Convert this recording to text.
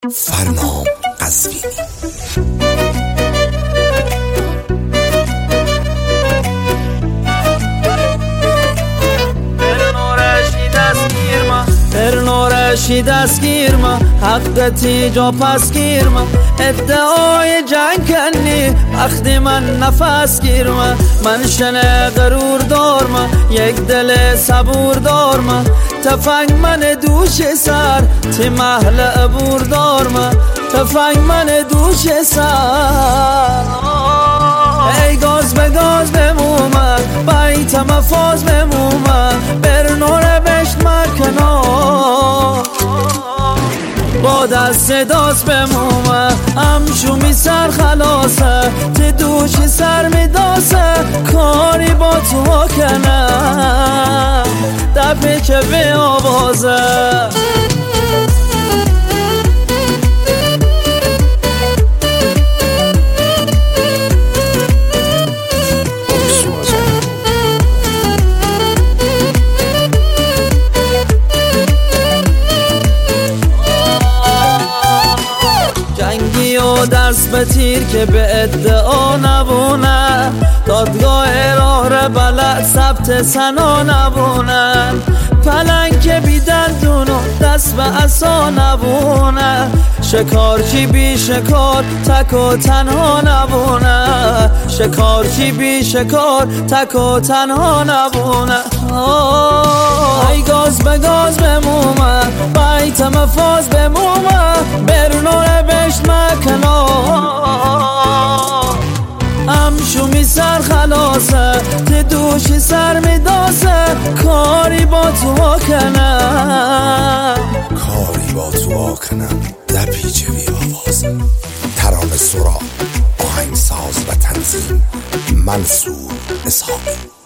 فرنام قزوینی. نورشی دستگیر ما حقتی جا پس گیر ما ادعای جنگ کنی وقتی من نفس گیر ما من شنه غرور دار ما یک دل صبور دار ما تفنگ من دوش سر تی محل عبور دار ما تفنگ من دوش سر ای گاز به گاز بمومه بیتم فاز بمومه بر نور بشت مکنه با دست داست بمومه همشومی سر خلاصه تی دوشی سر میداسه کاری با تو کنه دپی که به آوازه دست به تیر که به ادعا نبونه دادگاه راه بلد ثبت سنا نبونه پلنگ که بیدن دونو دست به عصا نبونه شکارچی بی شکار تک و تنها نبونه شکارچی بی شکار تک و تنها نبونه ای گاز به گاز بمومه بیتم فاز بمومه بر نور بشت مکنه همشومی سر خلاصه تی دوشی سر میداسه کاری با تو کنه کاری با تو کنم دپی چوی آوازه ترانه سرا آهنگساز و تنظیم منصور اسحاقی.